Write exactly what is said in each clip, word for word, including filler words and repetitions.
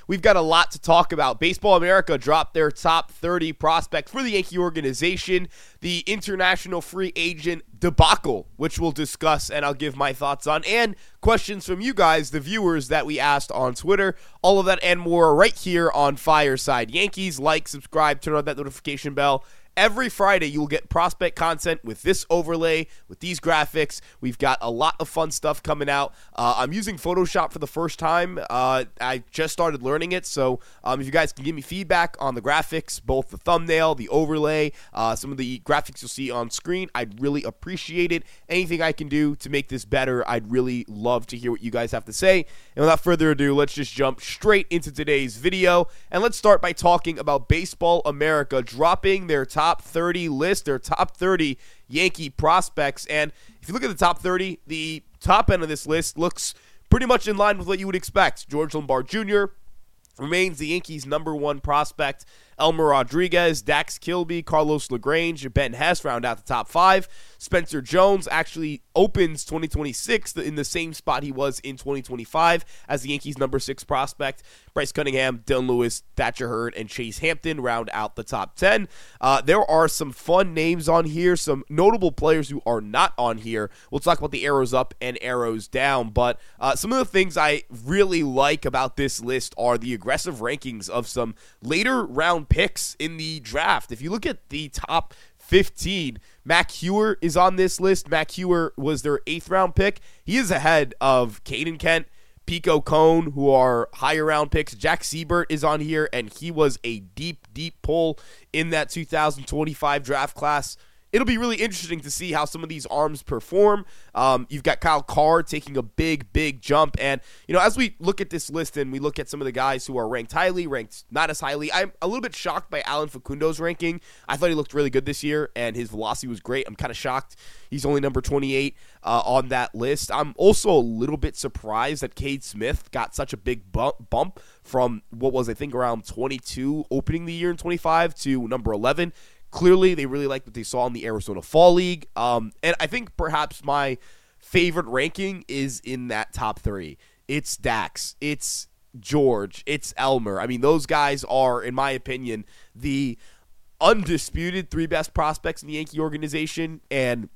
we've got a lot to talk about. Baseball America dropped their top thirty prospects for the Yankee organization, the international free agent debacle, which we'll discuss and I'll give my thoughts on, and questions from you guys, the viewers that we asked on Twitter. All of that and more right here on Fireside Yankees. Like, subscribe, turn on that notification bell. Every Friday, you will get prospect content with this overlay, with these graphics. We've got a lot of fun stuff coming out. Uh, I'm using Photoshop for the first time. Uh, I just started learning it, so um, if you guys can give me feedback on the graphics, both the thumbnail, the overlay, uh, some of the graphics you'll see on screen, I'd really appreciate it. Anything I can do to make this better, I'd really love to hear what you guys have to say. And without further ado, let's just jump straight into today's video. And let's start by talking about Baseball America dropping their top top thirty list, their top thirty Yankee prospects. And if you look at the top thirty, the top end of this list looks pretty much in line with what you would expect. George Lombard Junior remains the Yankees' number one prospect. Elmer Rodriguez, Dax Kilby, Carlos LaGrange, Ben Hess round out the top five. Spencer Jones actually opens twenty twenty-six in the same spot he was in twenty twenty-five as the Yankees' number six prospect. Bryce Cunningham, Dylan Lewis, Thatcher Hurd, and Chase Hampton round out the top ten. Uh, there are some fun names on here, some notable players who are not on here. We'll talk about the arrows up and arrows down, but uh, some of the things I really like about this list are the aggressive rankings of some later round picks in the draft. If you look at the top fifteen, Mac Hewer is on this list. Mac Hewer was their eighth round pick. He is ahead of Caden Kent, Pico Cone, who are higher round picks. Jack Siebert is on here, and he was a deep, deep pull in that two thousand twenty-five draft class. It'll be really interesting to see how some of these arms perform. Um, you've got Kyle Carr taking a big, big jump. And, you know, as we look at this list and we look at some of the guys who are ranked highly, ranked not as highly, I'm a little bit shocked by Alan Facundo's ranking. I thought he looked really good this year, and his velocity was great. I'm kind of shocked he's only number twenty-eight uh, on that list. I'm also a little bit surprised that Cade Smith got such a big bump, bump from what was, I think, around twenty-two opening the year in twenty-five to number eleven. Clearly, they really liked what they saw in the Arizona Fall League. Um, and I think perhaps my favorite ranking is in that top three. It's Dax. It's George. It's Elmer. I mean, those guys are, in my opinion, the undisputed three best prospects in the Yankee organization. And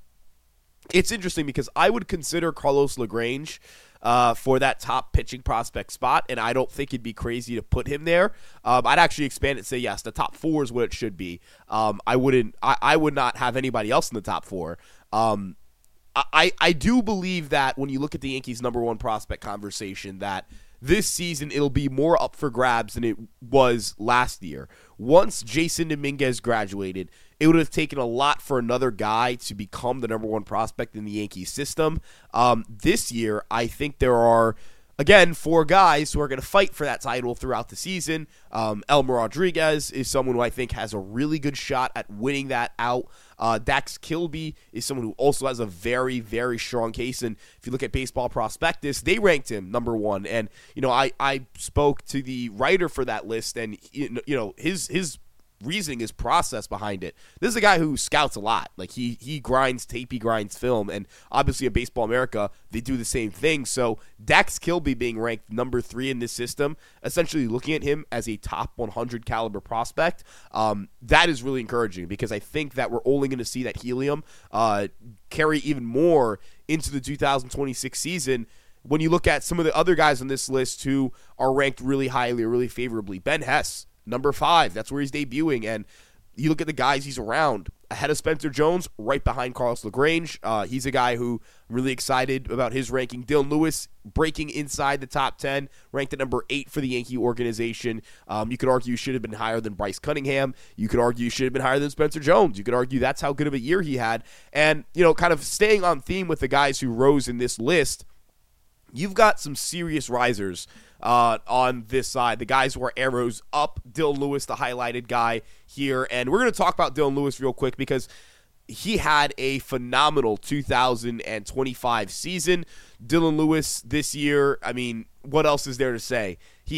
it's interesting because I would consider Carlos LaGrange Uh, for that top pitching prospect spot, and I don't think it'd be crazy to put him there. Um, I'd actually expand it and say, yes, the top four is what it should be. Um, I wouldn't, I, I would not have anybody else in the top four. Um, I, I do believe that when you look at the Yankees' number one prospect conversation, that this season it'll be more up for grabs than it was last year. Once Jason Dominguez graduated, it would have taken a lot for another guy to become the number one prospect in the Yankees system. Um, this year, I think there are, again, four guys who are going to fight for that title throughout the season. Um, Elmer Rodriguez is someone who I think has a really good shot at winning that out. Uh, Dax Kilby is someone who also has a very, very strong case. And if you look at Baseball Prospectus, they ranked him number one. And, you know, I, I spoke to the writer for that list, and, you know, his his reasoning, his process behind it. This is a guy who scouts a lot. Like, he he grinds tape, he grinds film, and obviously at Baseball America, they do the same thing. So Dax Kilby being ranked number three in this system, essentially looking at him as a top one hundred caliber prospect, um, that is really encouraging, because I think that we're only going to see that helium uh, carry even more into the two thousand twenty-six season. When you look at some of the other guys on this list who are ranked really highly or really favorably, Ben Hess, number five, that's where he's debuting, and you look at the guys he's around, ahead of Spencer Jones, right behind Carlos LaGrange. Uh, he's a guy who I'm really excited about his ranking. Dylan Lewis breaking inside the top ten, ranked at number eight for the Yankee organization. Um, you could argue should have been higher than Bryce Cunningham. You could argue should have been higher than Spencer Jones. You could argue that's how good of a year he had. And, you know, kind of staying on theme with the guys who rose in this list, you've got some serious risers uh, on this side. The guys who are arrows up, Dylan Lewis, the highlighted guy here. And we're going to talk about Dylan Lewis real quick because he had a phenomenal two thousand twenty-five season. Dylan Lewis this year, I mean, what else is there to say? He hit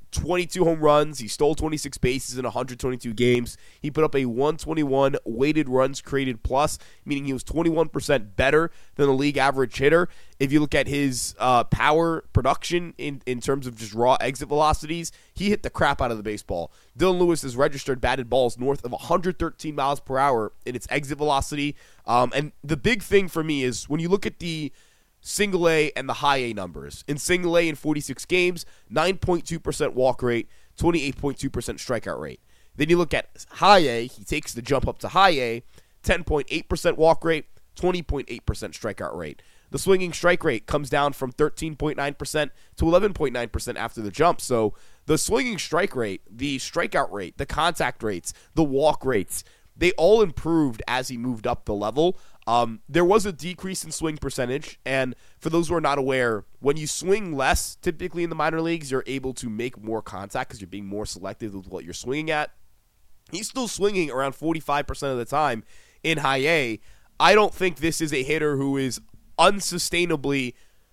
twenty-two home runs. He stole twenty-six bases in one hundred twenty-two games. He put up a one twenty-one weighted runs created plus, meaning he was twenty-one percent better than the league average hitter. If you look at his uh, power production in, in terms of just raw exit velocities, he hit the crap out of the baseball. Dylan Lewis has registered batted balls north of one hundred thirteen miles per hour in its exit velocity. Um, and the big thing for me is when you look at the single A and the high A numbers. In single A in forty-six games, nine point two percent walk rate, twenty-eight point two percent strikeout rate. Then you look at high A, he takes the jump up to high A, ten point eight percent walk rate, twenty point eight percent strikeout rate. The swinging strike rate comes down from thirteen point nine percent to eleven point nine percent after the jump. So the swinging strike rate, the strikeout rate, the contact rates, the walk rates, they all improved as he moved up the level. Um, there was a decrease in swing percentage, and for those who are not aware, when you swing less, typically in the minor leagues, you're able to make more contact because you're being more selective with what you're swinging at. He's still swinging around forty-five percent of the time in high A. I don't think this is a hitter who is unsustainably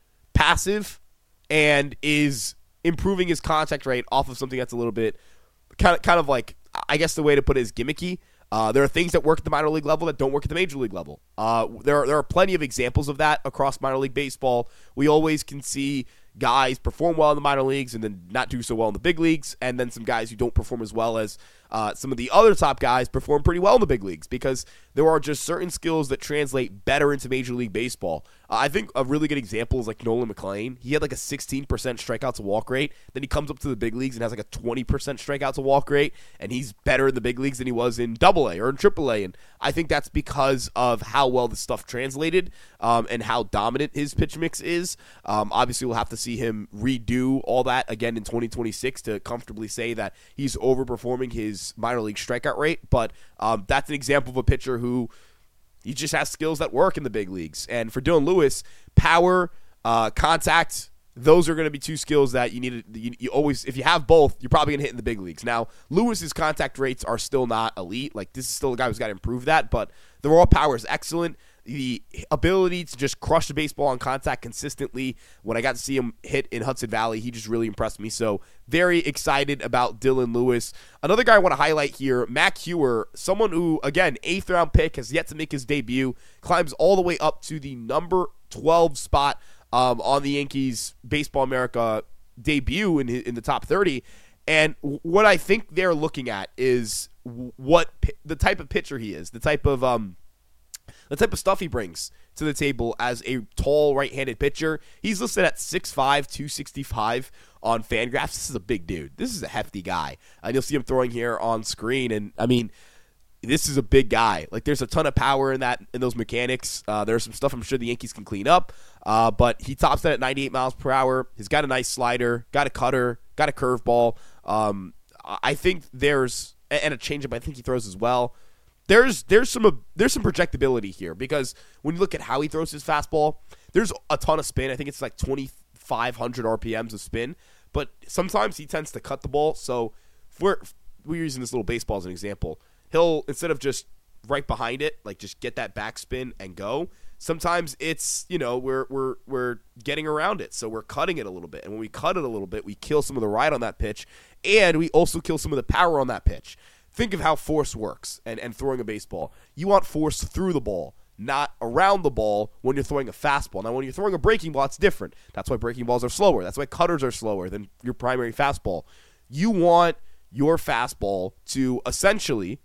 passive and is improving his contact rate off of something that's a little bit kind of, kind of like, I guess the way to put it is gimmicky. Uh, there are things that work at the minor league level that don't work at the major league level. Uh, there, are, there are plenty of examples of that across minor league baseball. We always can see guys perform well in the minor leagues and then not do so well in the big leagues, and then some guys who don't perform as well as uh, some of the other top guys perform pretty well in the big leagues because there are just certain skills that translate better into Major League Baseball. Uh, I think a really good example is like Nolan McLean. He had like a sixteen percent strikeout to walk rate. Then he comes up to the big leagues and has like a twenty percent strikeout to walk rate, and he's better in the big leagues than he was in Double A or in Triple A. And I think that's because of how well the stuff translated um, and how dominant his pitch mix is. Um, obviously, we'll have to see him redo all that again in twenty twenty-six to comfortably say that he's overperforming his minor league strikeout rate. But um, that's an example of a pitcher who he just has skills that work in the big leagues. And for Dylan Lewis, power, uh, contact, those are going to be two skills that you need to, you, you always, if you have both, you're probably going to hit in the big leagues. Now, Lewis's contact rates are still not elite. Like, this is still a guy who's got to improve that, but the raw power is excellent. The ability to just crush the baseball on contact consistently. When I got to see him hit in Hudson Valley, he just really impressed me. So very excited about Dylan Lewis. Another guy I want to highlight here, Mac Hewer, someone who, again, eighth round pick, has yet to make his debut, climbs all the way up to the number twelve spot um, on the Yankees Baseball America debut in, in the top thirty. And what I think they're looking at is what the type of pitcher he is, the type of um, the type of stuff he brings to the table as a tall right-handed pitcher. He's listed at six five, two sixty-five on Fangraphs. This is a big dude. This is a hefty guy. And you'll see him throwing here on screen. And, I mean, this is a big guy. Like, there's a ton of power in that in those mechanics. Uh, there's some stuff I'm sure the Yankees can clean up. Uh, but he tops that at ninety-eight miles per hour. He's got a nice slider, got a cutter, got a curveball. Um, I think there's – and a changeup I think he throws as well. There's there's some there's some projectability here because when you look at how he throws his fastball, there's a ton of spin. I think it's like twenty-five hundred R P Ms of spin, but sometimes he tends to cut the ball. So if we're, if we're using this little baseball as an example, he'll, instead of just right behind it, like just get that backspin and go, sometimes it's, you know, we're we're we're getting around it, so we're cutting it a little bit. And when we cut it a little bit, we kill some of the ride on that pitch, and we also kill some of the power on that pitch. Think of how force works and, and throwing a baseball. You want force through the ball, not around the ball when you're throwing a fastball. Now, when you're throwing a breaking ball, it's different. That's why breaking balls are slower. That's why cutters are slower than your primary fastball. You want your fastball to essentially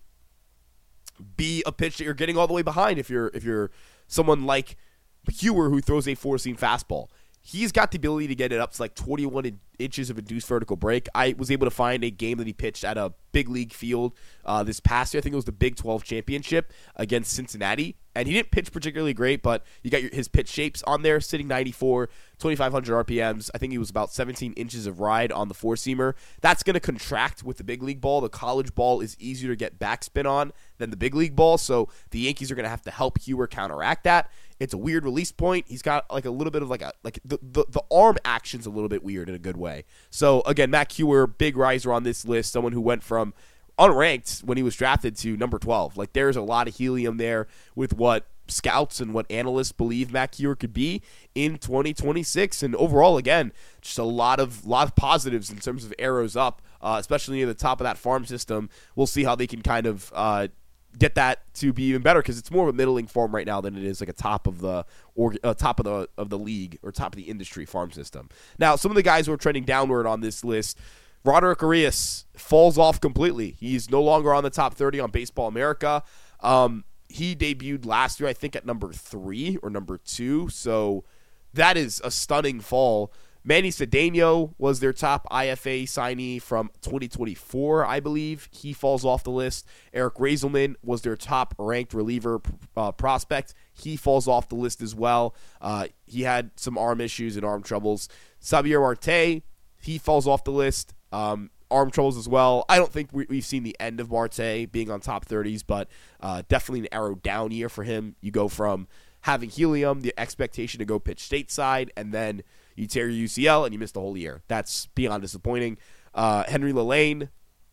be a pitch that you're getting all the way behind if you're if you're someone like Hewer who throws a four-seam fastball. He's got the ability to get it up to like twenty-one in- inches of induced vertical break. I was able to find a game that he pitched at a big league field uh, this past year. I think it was the Big twelve championship against Cincinnati. And he didn't pitch particularly great, but you got your, his pitch shapes on there, sitting ninety-four, twenty-five hundred R P Ms. I think he was about seventeen inches of ride on the four-seamer. That's going to contract with the big league ball. The college ball is easier to get backspin on than the big league ball, so the Yankees are going to have to help Hewer counteract that. It's a weird release point. He's got like a little bit of like a like the, the, the arm action's a little bit weird in a good way. So again, Mac Hewer, big riser on this list, someone who went from unranked when he was drafted to number twelve. Like, there's a lot of helium there with what scouts and what analysts believe Matt Keeler could be in twenty twenty-six. And overall, again, just a lot of lot of positives in terms of arrows up, uh, especially near the top of that farm system. We'll see how they can kind of uh, get that to be even better, because it's more of a middling farm right now than it is like a top of the or uh, top of the of the league or top of the industry farm system. Now, some of the guys who are trending downward on this list, Roderick Arias falls off completely. He's no longer on the top thirty on Baseball America. Um, he debuted last year, I think, at number three or number two. So that is a stunning fall. Manny Cedeno was their top I F A signee from twenty twenty-four, I believe. He falls off the list. Eric Raiselman was their top-ranked reliever uh, prospect. He falls off the list as well. Uh, he had some arm issues and arm troubles. Xavier Marte, he falls off the list. Um, arm troubles as well. I don't think we, we've seen the end of Marte being on top thirties, but uh, definitely an arrow down year for him. You go from having helium, the expectation to go pitch stateside, and then you tear your U C L and you miss the whole year. That's beyond disappointing. Uh, Henry Lelane,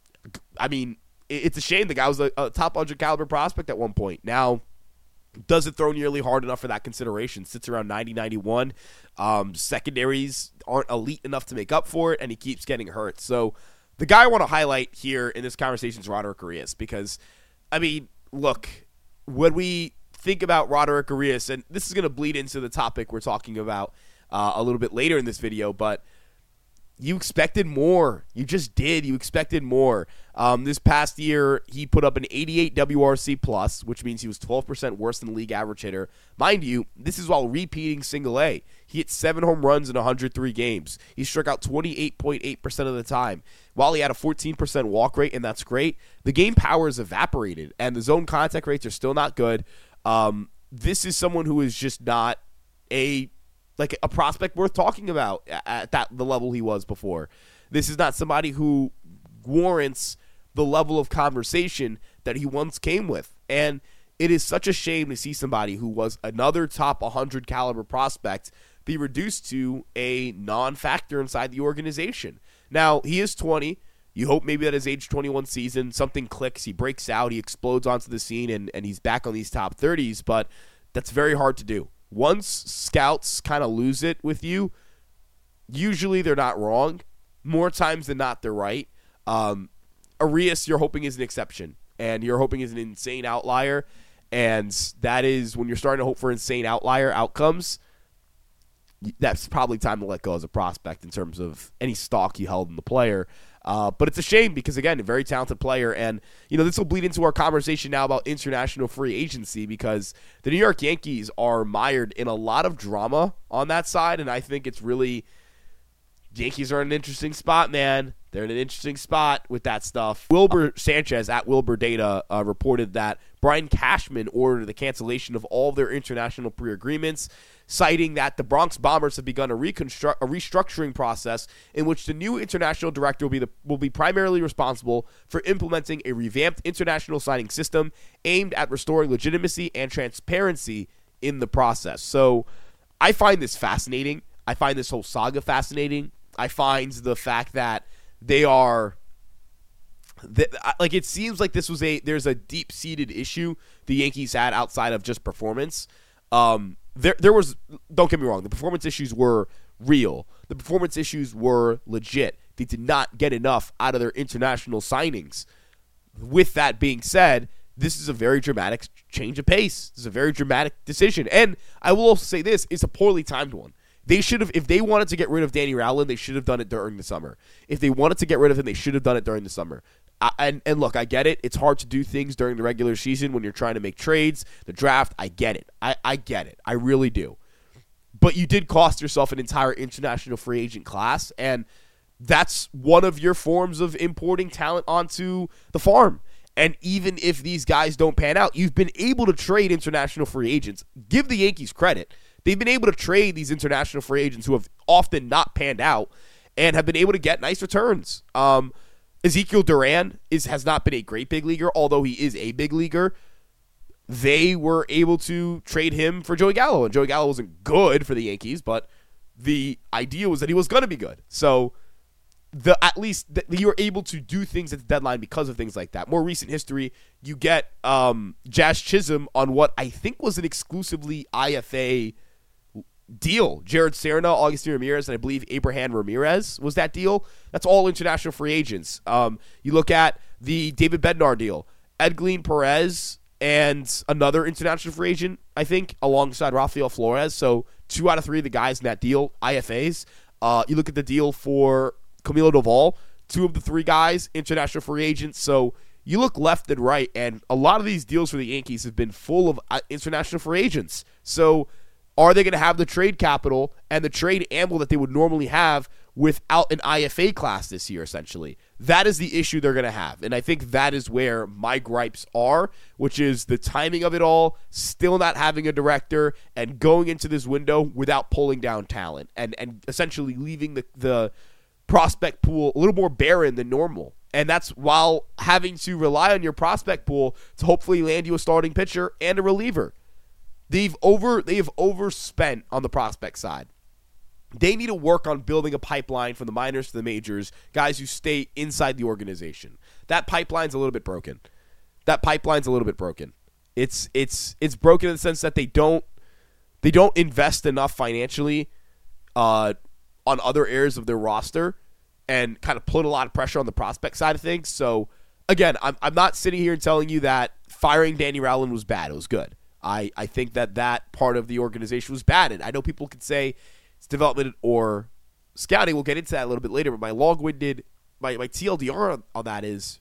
I mean, it, it's a shame. The guy was a, a top one hundred caliber prospect at one point. Now, doesn't throw nearly hard enough for that consideration. Sits around ninety, ninety-one. Um, secondaries aren't elite enough to make up for it, and he keeps getting hurt. So the guy I want to highlight here in this conversation is Roderick Arias, because, I mean, look, when we think about Roderick Arias, and this is going to bleed into the topic we're talking about uh, a little bit later in this video, but you expected more. You just did. You expected more. Um, this past year, he put up an eighty-eight W R C plus, which means he was twelve percent worse than the league average hitter. Mind you, this is while repeating single A. He hit seven home runs in one hundred three games. He struck out twenty-eight point eight percent of the time. While he had a fourteen percent walk rate, and that's great, the game power has evaporated, and the zone contact rates are still not good. Um, this is someone who is just not a like a prospect worth talking about at that the level he was before. This is not somebody who warrants the level of conversation that he once came with. And it is such a shame to see somebody who was another top one hundred caliber prospect be reduced to a non-factor inside the organization. Now, he is twenty. You hope maybe at his age twenty-one season, something clicks, he breaks out, he explodes onto the scene, and, and he's back on these top thirties, but that's very hard to do. Once scouts kind of lose it with you, usually they're not wrong. More times than not, they're right. Um, Arias, you're hoping is an exception, and you're hoping is an insane outlier, and that is when you're starting to hope for insane outlier outcomes, that's probably time to let go as a prospect in terms of any stock you held in the player. Uh, but it's a shame because, again, a very talented player. And, you know, this will bleed into our conversation now about international free agency, because the New York Yankees are mired in a lot of drama on that side. And I think it's really – Yankees are in an interesting spot, man. They're in an interesting spot with that stuff. Wilbur Sanchez at Wilbur Data uh, reported that Brian Cashman ordered the cancellation of all of their international pre-agreements, citing that the Bronx Bombers have begun a, reconstruct, a restructuring process in which the new international director will be, the, will be primarily responsible for implementing a revamped international signing system aimed at restoring legitimacy and transparency in the process. So I find this fascinating. I find this whole saga fascinating. I find the fact that they are th- like it seems like this was a there's a deep-seated issue the Yankees had outside of just performance. Um, there there was don't get me wrong, the performance issues were real. The performance issues were legit. They did not get enough out of their international signings. With that being said, this is a very dramatic change of pace. This is a very dramatic decision. And I will also say this, it's a poorly timed one. They should have, if they wanted to get rid of Danny Rowland, they should have done it during the summer. If they wanted to get rid of him, they should have done it during the summer. I, and, and look, I get it. It's hard to do things during the regular season when you're trying to make trades, the draft. I get it. I, I get it. I really do. But you did cost yourself an entire international free agent class, and that's one of your forms of importing talent onto the farm. And even if these guys don't pan out, you've been able to trade international free agents. Give the Yankees credit. They've been able to trade these international free agents who have often not panned out and have been able to get nice returns. Um, Ezekiel Duran is has not been a great big leaguer, although he is a big leaguer. They were able to trade him for Joey Gallo, and Joey Gallo wasn't good for the Yankees, but the idea was that he was going to be good. So the at least the, you're able to do things at the deadline because of things like that. More recent history, you get um, Jazz Chisholm on what I think was an exclusively I F A deal. Jared Serna, Augustin Ramirez, and I believe Abraham Ramirez was that deal. That's all international free agents. Um, you look at the David Bednar deal, Edglin Perez, and another international free agent, I think, alongside Rafael Flores. So two out of three of the guys in that deal, I F As. Uh, you look at the deal for Camilo Doval, two of the three guys, international free agents. So you look left and right, and a lot of these deals for the Yankees have been full of uh, international free agents. So are they going to have the trade capital and the trade amble that they would normally have without an I F A class this year, essentially? That is the issue they're going to have. And I think that is where my gripes are, which is the timing of it all, still not having a director, and going into this window without pulling down talent, and, and essentially leaving the, the prospect pool a little more barren than normal. And that's while having to rely on your prospect pool to hopefully land you a starting pitcher and a reliever. They've over they have overspent on the prospect side. They need to work on building a pipeline from the minors to the majors, guys who stay inside the organization. That pipeline's a little bit broken. That pipeline's a little bit broken. It's it's it's broken in the sense that they don't they don't invest enough financially uh, on other areas of their roster and kind of put a lot of pressure on the prospect side of things. So again, I'm I'm not sitting here and telling you that firing Danny Rowland was bad. It was good. I, I think that that part of the organization was bad. And I know people could say it's development or scouting. We'll get into that a little bit later. But my long-winded, my, my T L D R on, on that is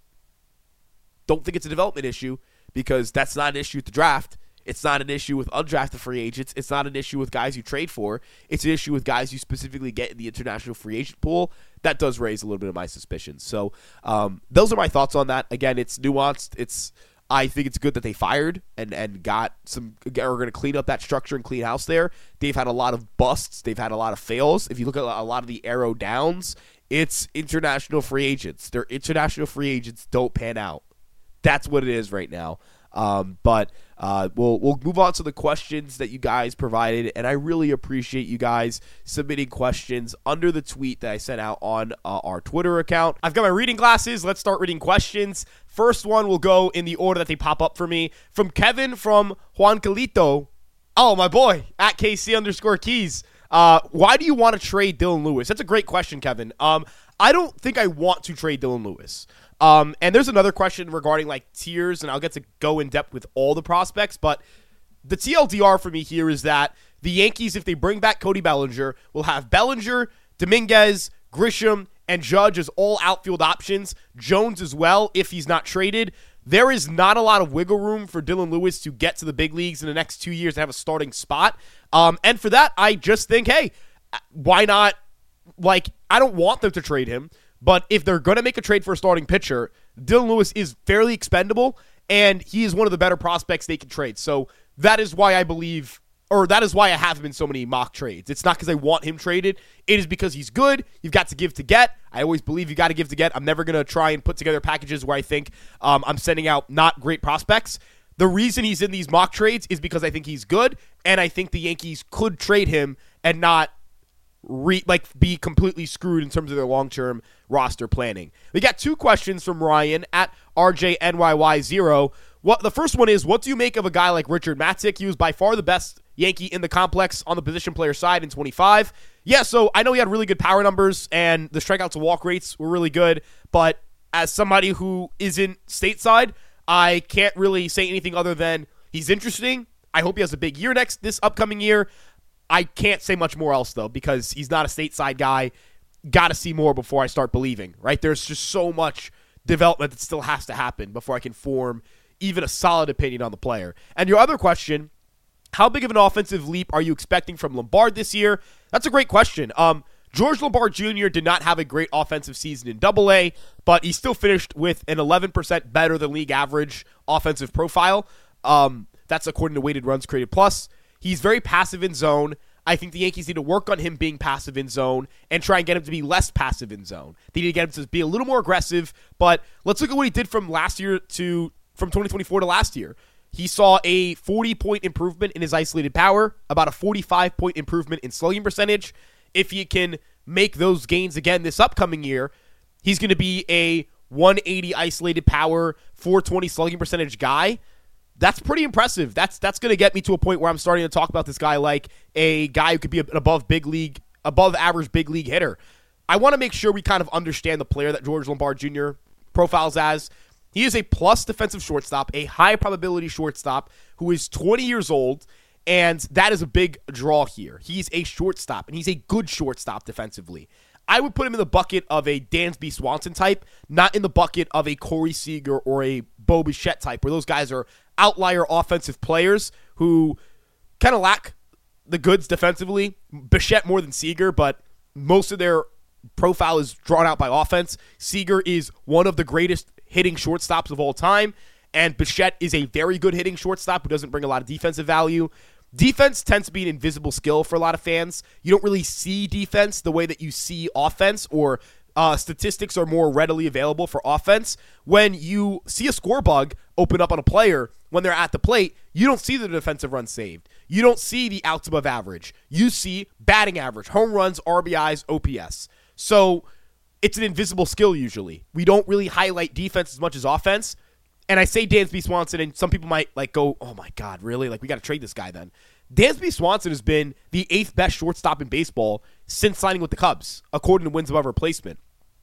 don't think it's a development issue, because that's not an issue with the draft. It's not an issue with undrafted free agents. It's not an issue with guys you trade for. It's an issue with guys you specifically get in the international free agent pool. That does raise a little bit of my suspicions. So um, those are my thoughts on that. Again, it's nuanced. It's I think it's good that they fired and, and got some, are going to clean up that structure and clean house there. They've had a lot of busts. They've had a lot of fails. If you look at a lot of the arrow downs, it's international free agents. Their international free agents don't pan out. That's what it is right now. Um, but uh, we'll we'll move on to the questions that you guys provided, and I really appreciate you guys submitting questions under the tweet that I sent out on uh, our Twitter account. I've got my reading glasses. Let's start reading questions. First one will go in the order that they pop up for me. From Kevin from Juan Calito. Oh, my boy, at K C underscore Keys. Uh, why do you want to trade Dylan Lewis? That's a great question, Kevin. Um, I don't think I want to trade Dylan Lewis. Um, and there's another question regarding like tiers, and I'll get to go in depth with all the prospects, but the T L D R for me here is that the Yankees, if they bring back Cody Bellinger, will have Bellinger, Dominguez, Grisham, and Judge as all outfield options, Jones as well if he's not traded. There is not a lot of wiggle room for Dylan Lewis to get to the big leagues in the next two years and have a starting spot. Um, and for that, I just think, hey, why not? Like, I don't want them to trade him. But if they're going to make a trade for a starting pitcher, Dylan Lewis is fairly expendable, and he is one of the better prospects they can trade. So that is why I believe, or that is why I have him in so many mock trades. It's not because I want him traded. It is because he's good. You've got to give to get. I always believe you got to give to get. I'm never going to try and put together packages where I think um, I'm sending out not great prospects. The reason he's in these mock trades is because I think he's good, and I think the Yankees could trade him and not Re, like be completely screwed in terms of their long-term roster planning. We got two questions from Ryan at R J N Y Y zero. What the first one is, what do you make of a guy like Richard Matzik? He was by far the best Yankee in the complex on the position player side in twenty-five. Yeah, so I know he had really good power numbers and the strikeout to walk rates were really good, but as somebody who isn't stateside, I can't really say anything other than he's interesting. I hope he has a big year next this upcoming year. I can't say much more else, though, because he's not a stateside guy. Got to see more before I start believing, right? There's just so much development that still has to happen before I can form even a solid opinion on the player. And your other question, how big of an offensive leap are you expecting from Lombard this year? That's a great question. Um, George Lombard Junior did not have a great offensive season in double A, but he still finished with an eleven percent better than league average offensive profile. Um, that's according to Weighted Runs Created Plus. He's very passive in zone. I think the Yankees need to work on him being passive in zone and try and get him to be less passive in zone. They need to get him to be a little more aggressive, but let's look at what he did from last year to from twenty twenty-four to last year. He saw a forty-point improvement in his isolated power, about a forty-five-point improvement in slugging percentage. If he can make those gains again this upcoming year, he's going to be a one eighty isolated power, four twenty slugging percentage guy. That's pretty impressive. That's that's going to get me to a point where I'm starting to talk about this guy like a guy who could be an above big league, above average big league hitter. I want to make sure we kind of understand the player that George Lombard Junior profiles as. He is a plus defensive shortstop, a high probability shortstop who is twenty years old, and that is a big draw here. He's a shortstop, and he's a good shortstop defensively. I would put him in the bucket of a Dansby Swanson type, not in the bucket of a Corey Seager or a Bo Bichette type, where those guys are outlier offensive players who kind of lack the goods defensively. Bichette more than Seager, but most of their profile is drawn out by offense. Seager is one of the greatest hitting shortstops of all time, and Bichette is a very good hitting shortstop who doesn't bring a lot of defensive value. Defense tends to be an invisible skill for a lot of fans. You don't really see defense the way that you see offense, or uh, statistics are more readily available for offense. When you see a score bug open up on a player when they're at the plate, you don't see the defensive run saved. You don't see the outs above average. You see batting average, home runs, R B Is, O P S. So it's an invisible skill usually. We don't really highlight defense as much as offense. And I say Dansby Swanson, and some people might like go, oh my God, really? Like, we got to trade this guy then. Dansby Swanson has been the eighth best shortstop in baseball since signing with the Cubs, according to wins above replacement.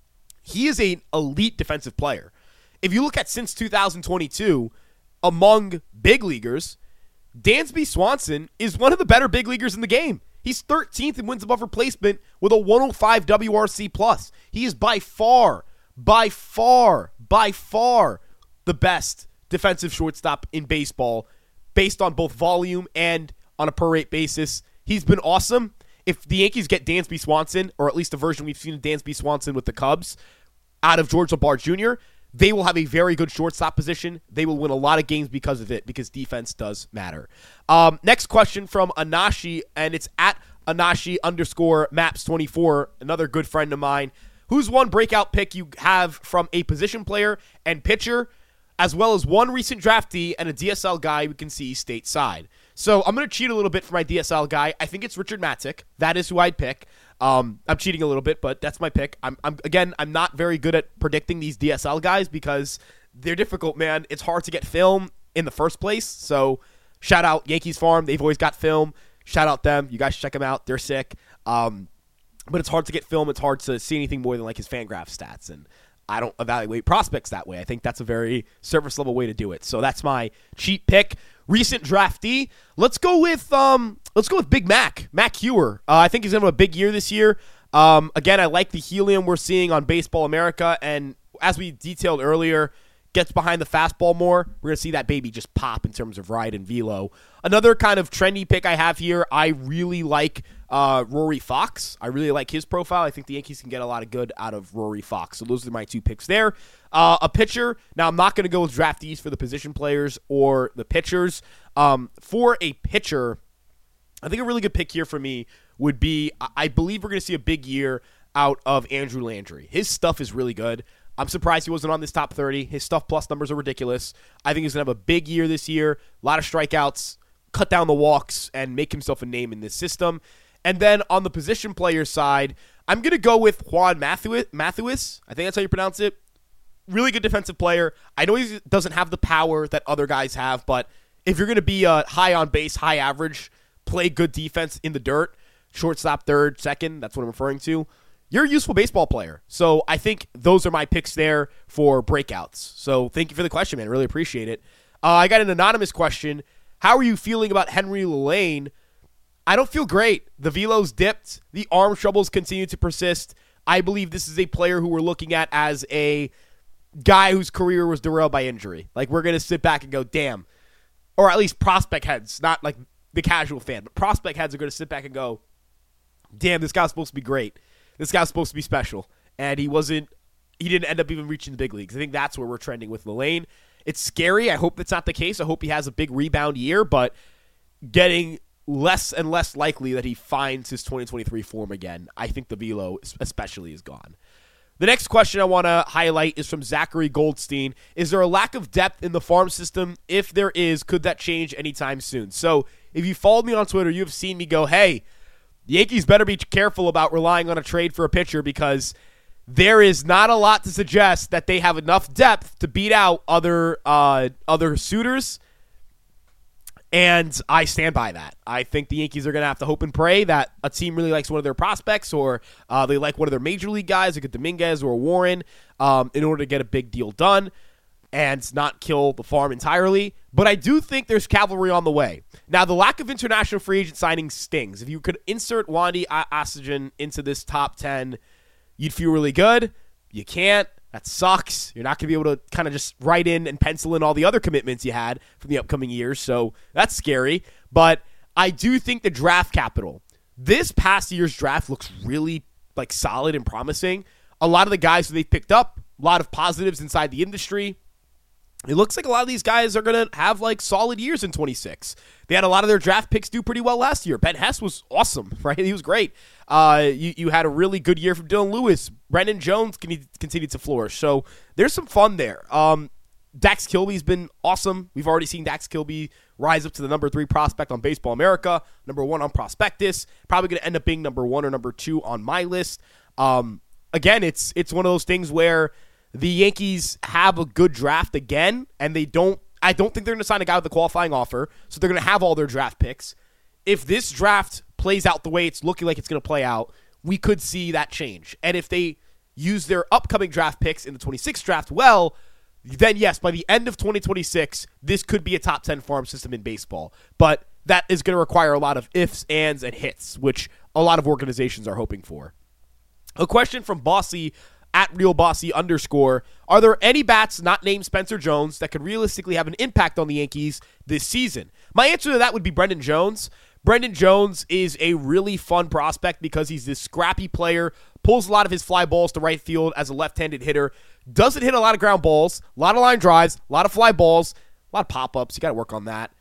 He is an elite defensive player. If you look at since two thousand twenty-two, among big leaguers, Dansby Swanson is one of the better big leaguers in the game. He's thirteenth in wins above replacement with a one oh five W R C plus. He is by far, by far, by far the best defensive shortstop in baseball based on both volume and on a per rate basis. He's been awesome. If the Yankees get Dansby Swanson, or at least a version we've seen of Dansby Swanson with the Cubs, out of George Lombard Junior, they will have a very good shortstop position. They will win a lot of games because of it, because defense does matter. Um, next question from Anashi, and it's at Anashi underscore maps twenty-four, another good friend of mine. Who's one breakout pick you have from a position player and pitcher, as well as one recent draftee and a D S L guy we can see stateside? So I'm going to cheat a little bit for my D S L guy. I think it's Richard Matzik. That is who I'd pick. Um, I'm cheating a little bit, but that's my pick. I'm, I'm again, I'm not very good at predicting these D S L guys because they're difficult, man. It's hard to get film in the first place. So shout out Yankees Farm. They've always got film. Shout out them. You guys should check them out. They're sick. Um, but it's hard to get film. It's hard to see anything more than like his FanGraph stats. And I don't evaluate prospects that way. I think that's a very surface level way to do it. So that's my cheat pick. Recent draftee. Let's go with um. Let's go with Big Mac. Mac Hewer. Uh, I think he's gonna have a big year this year. Um, again, I like the helium we're seeing on Baseball America, and as we detailed earlier, gets behind the fastball more. We're gonna see that baby just pop in terms of ride and velo. Another kind of trendy pick I have here. I really like uh, Rory Fox. I really like his profile. I think the Yankees can get a lot of good out of Rory Fox. So those are my two picks there. Uh, a pitcher. Now, I'm not going to go with draftees for the position players or the pitchers. Um, for a pitcher, I think a really good pick here for me would be, I believe we're going to see a big year out of Andrew Landry. His stuff is really good. I'm surprised he wasn't on this top thirty. His stuff plus numbers are ridiculous. I think he's going to have a big year this year. A lot of strikeouts, cut down the walks, and make himself a name in this system. And then on the position player side, I'm going to go with Juan Matthew- Matthews. I think that's how you pronounce it. Really good defensive player. I know he doesn't have the power that other guys have, but if you're going to be a high on base, high average, play good defense in the dirt, shortstop, third, second, that's what I'm referring to, you're a useful baseball player. So I think those are my picks there for breakouts. So thank you for the question, man. Really appreciate it. Uh, I got an anonymous question. How are you feeling about Henry Lane? I don't feel great. The velo's dipped. The arm troubles continue to persist. I believe this is a player who we're looking at as a guy whose career was derailed by injury. Like, we're going to sit back and go, damn. Or at least prospect heads, not like the casual fan, but prospect heads are going to sit back and go, damn, this guy's supposed to be great. This guy's supposed to be special. And he wasn't, he didn't end up even reaching the big leagues. I think that's where we're trending with Lane. It's scary. I hope that's not the case. I hope he has a big rebound year, but getting less and less likely that he finds his twenty twenty-three form again. I think the velo especially is gone. The next question I want to highlight is from Zachary Goldstein. Is there a lack of depth in the farm system? If there is, could that change anytime soon? So if you followed me on Twitter, you have seen me go, hey, the Yankees better be careful about relying on a trade for a pitcher because there is not a lot to suggest that they have enough depth to beat out other uh, other suitors. And I stand by that. I think the Yankees are going to have to hope and pray that a team really likes one of their prospects, or uh, they like one of their major league guys, like a Dominguez or a Warren, um, in order to get a big deal done and not kill the farm entirely. But I do think there's cavalry on the way. Now, the lack of international free agent signings stings. If you could insert Wandy Oxygen into this top ten, you'd feel really good. You can't. That sucks. You're not going to be able to kind of just write in and pencil in all the other commitments you had from the upcoming years, so that's scary. But I do think the draft capital, this past year's draft looks really like solid and promising. A lot of the guys who they've picked up, a lot of positives inside the industry. It looks like a lot of these guys are going to have like solid years in twenty-six. They had a lot of their draft picks do pretty well last year. Ben Hess was awesome, right? He was great. Uh, you, you had a really good year from Dylan Lewis. Brendan Jones can continue to flourish. So there's some fun there. Um, Dax Kilby's been awesome. We've already seen Dax Kilby rise up to the number three prospect on Baseball America, number one on Prospectus. Probably going to end up being number one or number two on my list. Um, again, it's it's one of those things where the Yankees have a good draft again, and they don't. I don't think they're going to sign a guy with a qualifying offer, so they're going to have all their draft picks. If this draft plays out the way it's looking like it's going to play out, we could see that change. And if they use their upcoming draft picks in the twenty-six draft well, then yes, by the end of twenty twenty-six, this could be a top ten farm system in baseball. But that is going to require a lot of ifs, ands, and hits, which a lot of organizations are hoping for. A question from Bossy at Real Bossy underscore. Are there any bats not named Spencer Jones that could realistically have an impact on the Yankees this season? My answer to that would be Brendan Jones. Brendan Jones is a really fun prospect because he's this scrappy player, pulls a lot of his fly balls to right field as a left-handed hitter, doesn't hit a lot of ground balls, a lot of line drives, a lot of fly balls, a lot of pop-ups. You got to work on that.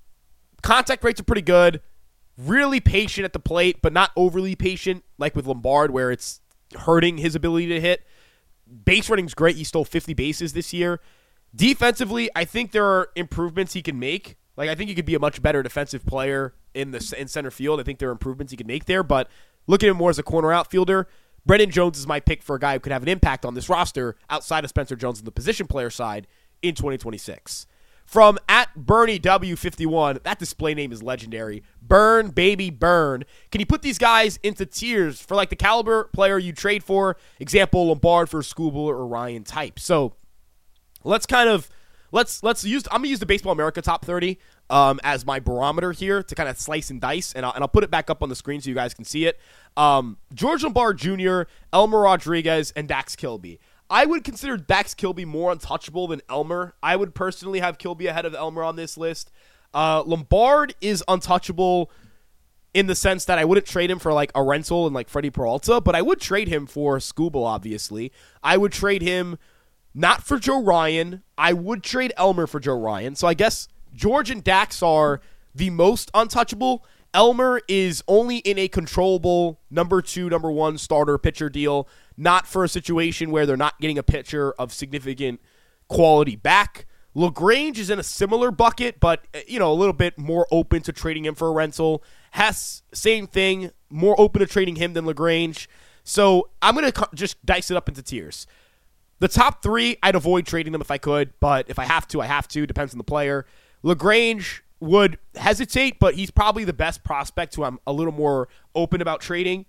Contact rates are pretty good. Really patient at the plate, but not overly patient like with Lombard where it's hurting his ability to hit. Base running's great. He stole fifty bases this year. Defensively, I think there are improvements he can make. Like, I think he could be a much better defensive player in the in center field. I think there are improvements he can make there, but look at him more as a corner outfielder. Brendan Jones is my pick for a guy who could have an impact on this roster outside of Spencer Jones on the position player side in twenty twenty-six. From at Bernie W fifty-one, that display name is legendary. Burn, baby, burn. Can you put these guys into tiers for like the caliber player you trade for? Example, Lombard for Skubal or Ryan type. So let's kind of let's let's use. I'm gonna use the Baseball America top thirty um, as my barometer here to kind of slice and dice, and I'll, and I'll put it back up on the screen so you guys can see it. Um, George Lombard Junior, Elmer Rodriguez, and Dax Kilby. I would consider Dax Kilby more untouchable than Elmer. I would personally have Kilby ahead of Elmer on this list. Uh, Lombard is untouchable in the sense that I wouldn't trade him for like a rental and like Freddie Peralta, but I would trade him for Skubal, obviously. I would trade him not for Joe Ryan. I would trade Elmer for Joe Ryan. So I guess George and Dax are the most untouchable. Elmer is only in a controllable number two, number one starter pitcher deal, not for a situation where they're not getting a pitcher of significant quality back. LaGrange is in a similar bucket, but, you know, a little bit more open to trading him for a rental. Hess, same thing, more open to trading him than LaGrange. So I'm going to just dice it up into tiers. The top three, I'd avoid trading them if I could, but if I have to, I have to. Depends on the player. LaGrange would hesitate, but he's probably the best prospect who I'm a little more open about trading.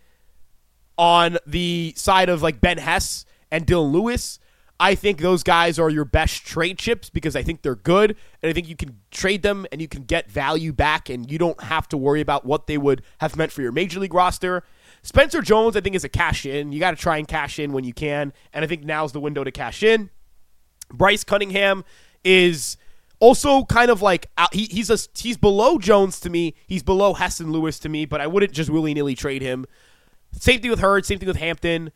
On the side of like Ben Hess and Dylan Lewis, I think those guys are your best trade chips because I think they're good, and I think you can trade them and you can get value back, and you don't have to worry about what they would have meant for your major league roster. Spencer Jones, I think, is a cash in. You got to try and cash in when you can, and I think now's the window to cash in. Bryce Cunningham is also kind of like he, he's a, he's below Jones to me. He's below Hess and Lewis to me, but I wouldn't just willy-nilly trade him. Same thing with Hurd. Same thing with Hampton.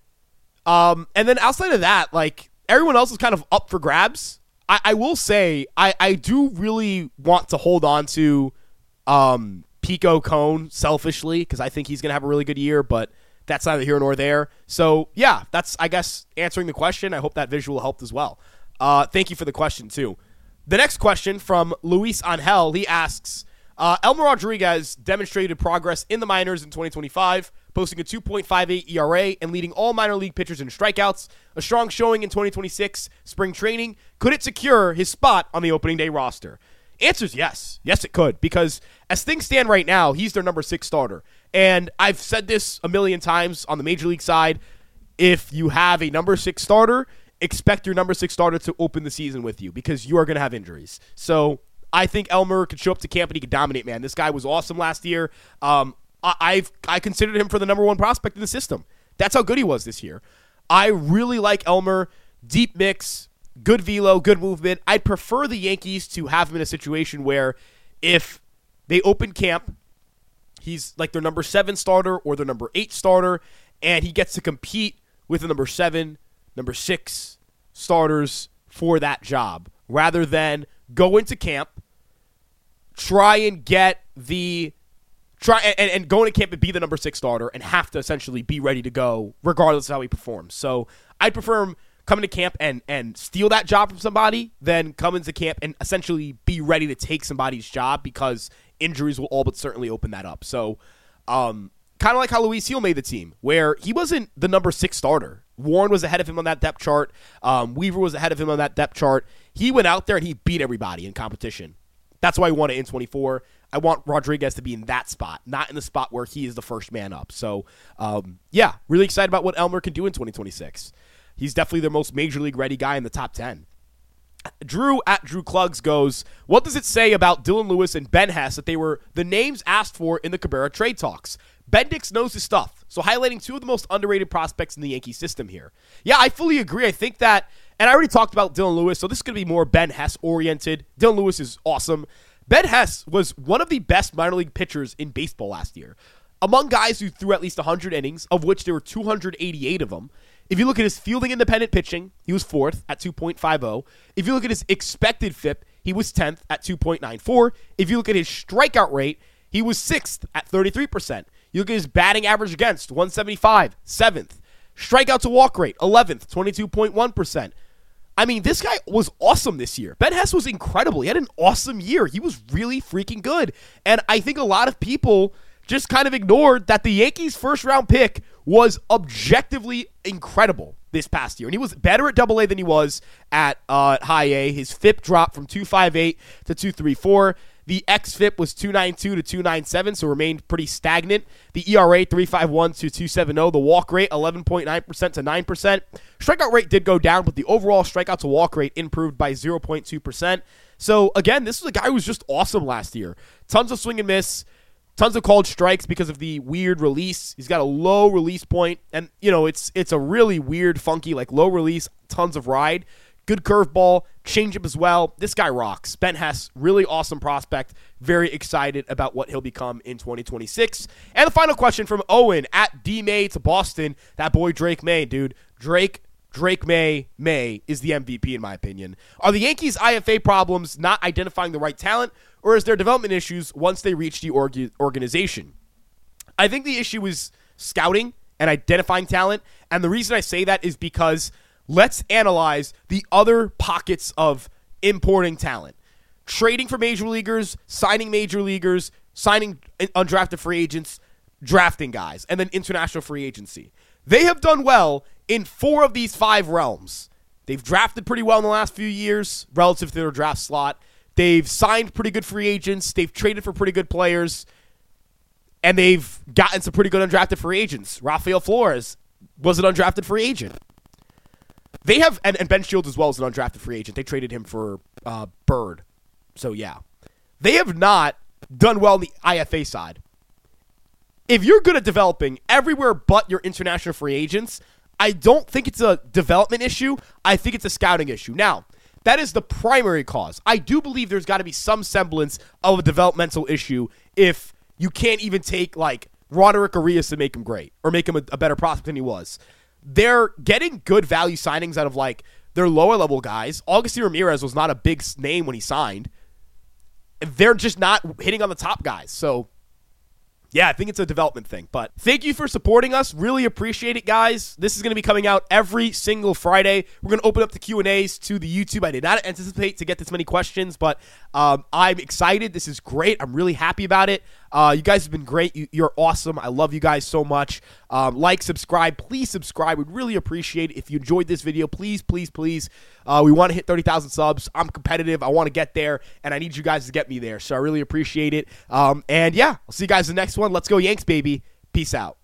Um, and then outside of that, like everyone else is kind of up for grabs. I, I will say I, I do really want to hold on to um, Pico Cone selfishly because I think he's going to have a really good year, but that's neither here nor there. So, yeah, that's, I guess, answering the question. I hope that visual helped as well. Uh, thank you for the question, too. The next question from Luis Angel, he asks, uh, Elmer Rodriguez demonstrated progress in the minors in twenty twenty-five. posting a two point five eight E R A and leading all minor league pitchers in strikeouts. A strong showing in twenty twenty-six spring training. Could it secure his spot on the opening day roster? Answer's yes. Yes, it could, because as things stand right now, he's their number six starter. And I've said this a million times on the major league side. If you have a number six starter, expect your number six starter to open the season with you, because you are going to have injuries. So I think Elmer could show up to camp and he could dominate, man. This guy was awesome last year. Um, I, I've I considered him for the number one prospect in the system. That's how good he was this year. I really like Elmer. Deep mix, good velo, good movement. I'd prefer the Yankees to have him in a situation where if they open camp, he's like their number seven starter or their number eight starter, and he gets to compete with the number seven, number six starters for that job, rather than go into camp, try and get the try and, and go into camp and be the number six starter and have to essentially be ready to go regardless of how he performs. So I'd prefer him coming to camp and, and steal that job from somebody than come into camp and essentially be ready to take somebody's job, because injuries will all but certainly open that up. So um, kind of like how Luis Gil made the team, where he wasn't the number six starter. Warren was ahead of him on that depth chart. Um, Weaver was ahead of him on that depth chart. He went out there and he beat everybody in competition. That's why I want it in twenty-four. I want Rodriguez to be in that spot, not in the spot where he is the first man up. So, um, yeah, really excited about what Elmer can do in twenty twenty-six. He's definitely the most major league ready guy in the top ten. Drew at Drew Clugs goes, what does it say about Dylan Lewis and Ben Hess that they were the names asked for in the Cabrera trade talks? Bendix knows his stuff, so highlighting two of the most underrated prospects in the Yankee system here. Yeah, I fully agree. I think that, and I already talked about Dylan Lewis, so this is going to be more Ben Hess oriented. Dylan Lewis is awesome. Ben Hess was one of the best minor league pitchers in baseball last year. Among guys who threw at least one hundred innings, of which there were two hundred eighty-eight of them. If you look at his fielding independent pitching, he was fourth at two point five oh. If you look at his expected F I P, he was tenth at two point nine four. If you look at his strikeout rate, he was sixth at thirty-three percent. You look at his batting average against, one seventy-five, seventh. Strikeout to walk rate, eleventh, twenty-two point one percent. I mean, this guy was awesome this year. Ben Hess was incredible. He had an awesome year. He was really freaking good. And I think a lot of people just kind of ignored that the Yankees' first-round pick was objectively incredible this past year. And he was better at double A than he was at uh, high A. His F I P dropped from two fifty-eight to two thirty-four. The X F I P was two ninety-two to two ninety-seven, so remained pretty stagnant. The E R A, three fifty-one to two seventy. The walk rate, eleven point nine percent to nine percent. Strikeout rate did go down, but the overall strikeout to walk rate improved by zero point two percent. So, again, this was a guy who was just awesome last year. Tons of swing and miss. Tons of called strikes because of the weird release. He's got a low release point, and, you know, it's it's a really weird, funky, like, low release, tons of ride. Good curveball, changeup as well. This guy rocks. Ben Hess, really awesome prospect. Very excited about what he'll become in twenty twenty-six. And the final question from Owen at D May to Boston. That boy Drake May, dude. Drake, Drake May, May is the M V P in my opinion. Are the Yankees' I F A problems not identifying the right talent, or is there development issues once they reach the org- organization? I think the issue is scouting and identifying talent. And the reason I say that is because let's analyze the other pockets of importing talent. Trading for major leaguers, signing major leaguers, signing undrafted free agents, drafting guys, and then international free agency. They have done well in four of these five realms. They've drafted pretty well in the last few years relative to their draft slot. They've signed pretty good free agents. They've traded for pretty good players. And they've gotten some pretty good undrafted free agents. Rafael Flores was an undrafted free agent. They have, and, and Ben Shields as well as an undrafted free agent. They traded him for uh, Bird. So, yeah. They have not done well on the I F A side. If you're good at developing everywhere but your international free agents, I don't think it's a development issue. I think it's a scouting issue. Now, that is the primary cause. I do believe there's got to be some semblance of a developmental issue if you can't even take, like, Roderick Arias and make him great or make him a, a better prospect than he was. They're getting good value signings out of, like, their lower-level guys. Augustin Ramirez was not a big name when he signed. They're just not hitting on the top guys. So, yeah, I think it's a development thing. But thank you for supporting us. Really appreciate it, guys. This is going to be coming out every single Friday. We're going to open up the Q and A's to the YouTube. I did not anticipate to get this many questions, but um, I'm excited. This is great. I'm really happy about it. Uh, you guys have been great. You, you're awesome. I love you guys so much. Um, like, subscribe. Please subscribe. We'd really appreciate it. If you enjoyed this video, please, please, please. Uh, we want to hit thirty thousand subs. I'm competitive. I want to get there, and I need you guys to get me there. So I really appreciate it. Um, and, yeah, I'll see you guys in the next one. Let's go Yanks, baby. Peace out.